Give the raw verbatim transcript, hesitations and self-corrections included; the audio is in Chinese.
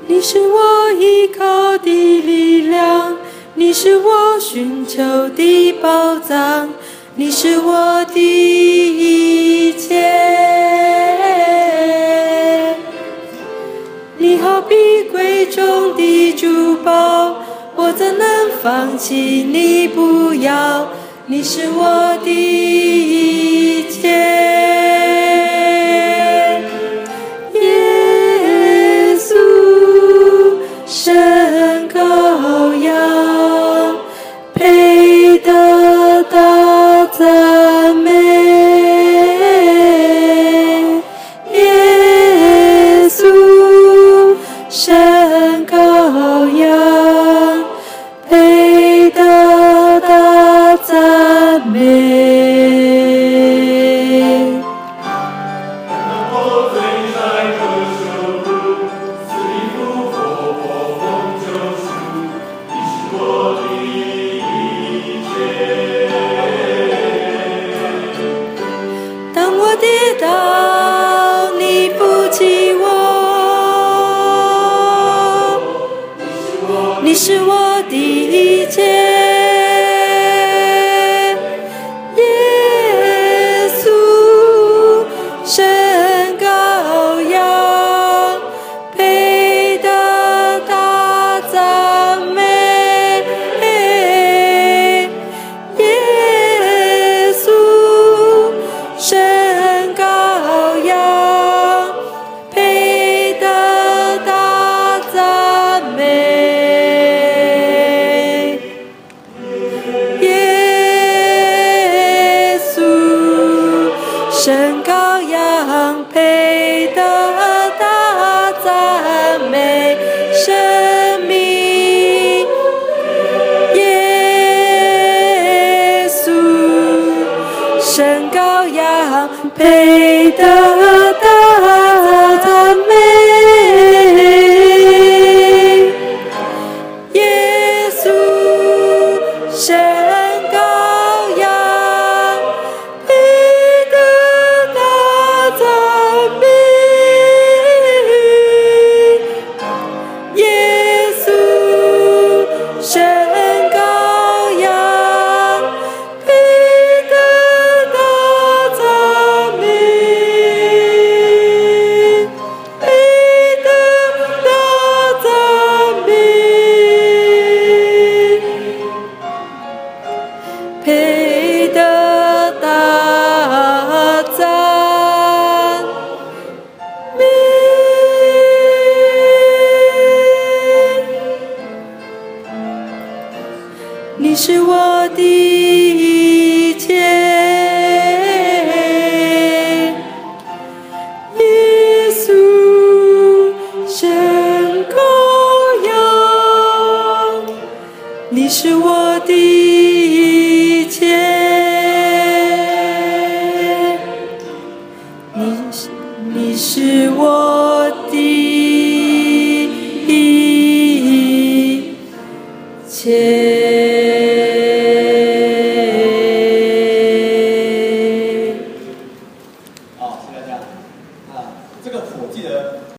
你是我依靠的力量，你是我寻求的宝藏，你是我的一切。你好比贵重的珠宝，我怎能放弃你不要？你是我的一切。耶稣，神羔羊，配得到赞美。耶稣，神羔羊，配得到赞美。当我跌倒，你扶起我，你是我的一切。耶稣，神羔羊，配得到赞美。耶稣，神羔羊，配得到赞美。耶稣，神羔羊，配得到赞美。生命，耶稣，神羔羊，配得到赞美。耶稣，神羔羊，配得到赞美。耶稣，神羔羊，配得到赞美，配得到赞美，配得到赞美。你是我的一切。耶稣，神羔羊，你是我的一切。你是你是我的一切。 好，谢谢大家。啊，这个火记得。